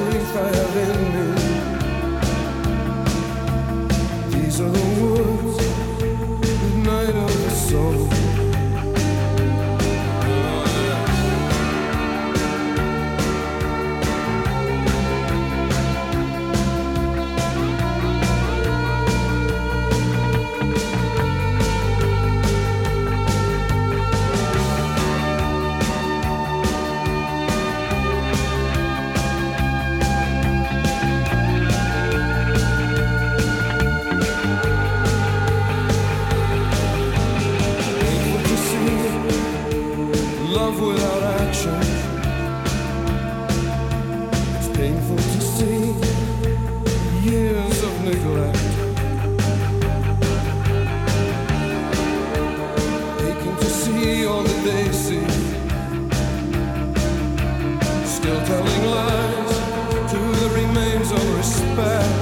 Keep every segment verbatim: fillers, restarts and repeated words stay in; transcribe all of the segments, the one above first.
strength I have in me. These are the words, midnight of the soul. Love without action. It's painful to see years of neglect. Aching to see all that they see. Still telling lies to the remains of respect.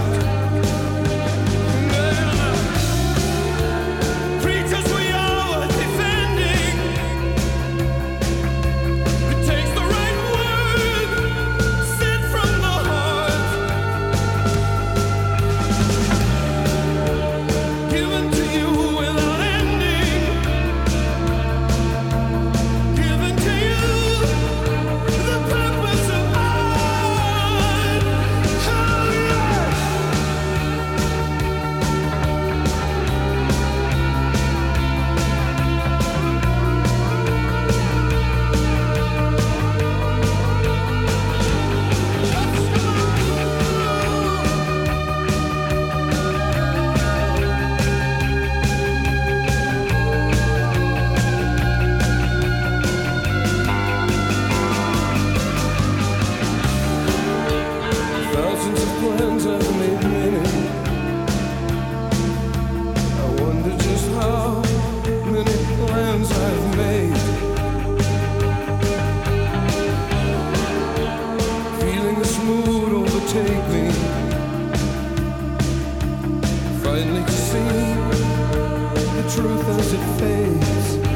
Plans I've made many. I wonder just how many plans I've made. Feeling this mood overtake me. Finally to see the truth as it fades.